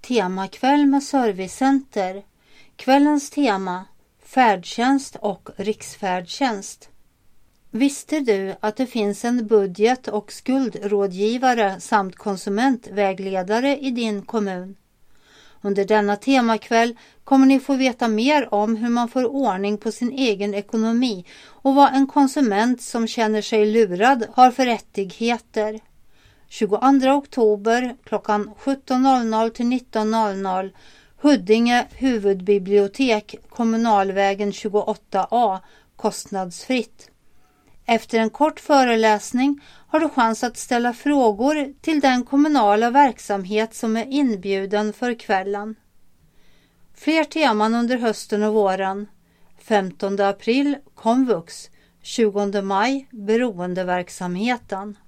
temakväll med servicecenter. Kvällens tema: färdtjänst och riksfärdtjänst. Visste du att det finns en budget- och skuldrådgivare samt konsumentvägledare i din kommun? Under denna temakväll kommer ni få veta mer om hur man får ordning på sin egen ekonomi och vad en konsument som känner sig lurad har för rättigheter. 22 oktober klockan 17.00 till 19.00, Huddinge huvudbibliotek, Kommunalvägen 28A, kostnadsfritt. Efter en kort föreläsning har du chans att ställa frågor till den kommunala verksamhet som är inbjuden för kvällen. Fler teman under hösten och våren. 15 april komvux, 20 maj beroendeverksamheten.